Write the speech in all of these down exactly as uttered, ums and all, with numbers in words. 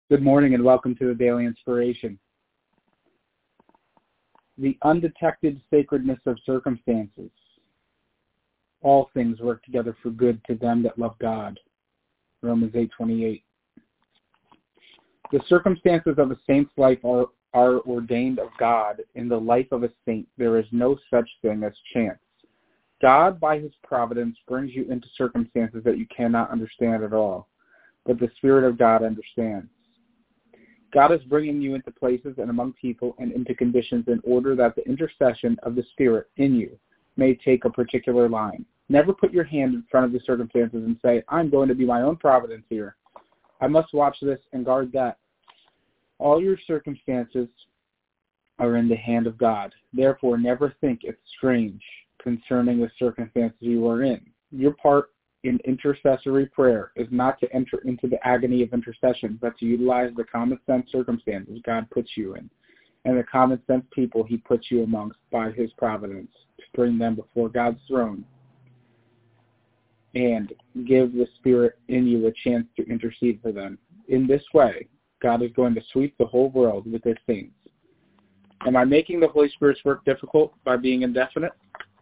Good morning and welcome to the Daily Inspiration. The undetected sacredness of circumstances. All things work together for good to them that love God. Romans eight twenty-eight. The circumstances of a saint's life are, are ordained of God. In the life of a saint, there is no such thing as chance. God, by his providence, brings you into circumstances that you cannot understand at all, but the Spirit of God understands. God is bringing you into places and among people and into conditions in order that the intercession of the Spirit in you may take a particular line. Never put your hand in front of the circumstances and say, I'm going to be my own providence here. I must watch this and guard that. All your circumstances are in the hand of God. Therefore, never think it's strange concerning the circumstances you are in. Your part in intercessory prayer is not to enter into the agony of intercession, but to utilize the common sense circumstances God puts you in and the common sense people he puts you amongst by his providence to bring them before God's throne and give the Spirit in you a chance to intercede for them. In this way, God is going to sweep the whole world with his saints. Am I making the Holy Spirit's work difficult by being indefinite?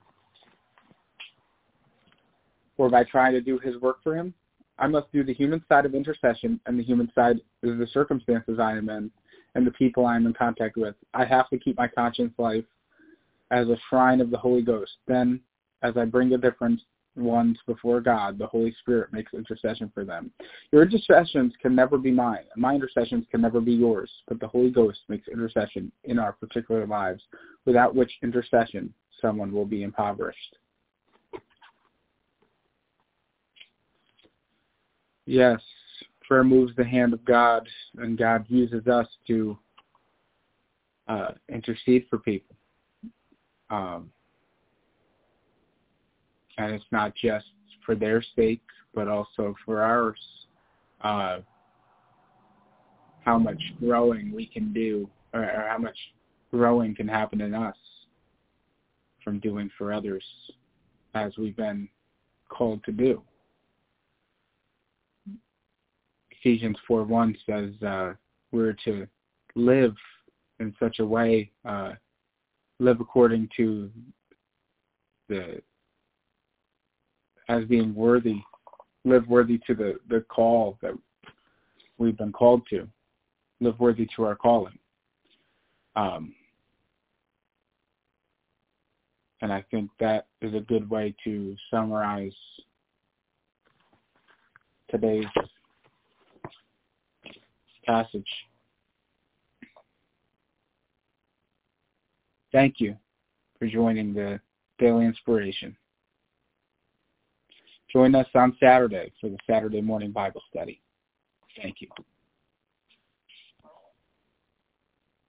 Or by trying to do his work for him? I must do the human side of intercession, and the human side is the circumstances I am in and the people I am in contact with. I have to keep my conscience life as a shrine of the Holy Ghost. Then, as I bring the different ones before God, the Holy Spirit makes intercession for them. Your intercessions can never be mine, and my intercessions can never be yours, but the Holy Ghost makes intercession in our particular lives, without which intercession someone will be impoverished. Yes, prayer moves the hand of God, and God uses us to uh, intercede for people. Um, and it's not just for their sake, but also for ours. Uh, how much growing we can do, or, or how much growing can happen in us from doing for others as we've been called to do. Ephesians four one says uh, we're to live in such a way, uh, live according to the, as being worthy, live worthy to the, the call that we've been called to, live worthy to our calling. Um, and I think that is a good way to summarize today's passage. Thank you for joining the Daily Inspiration. Join us on Saturday for the Saturday morning Bible study. Thank you.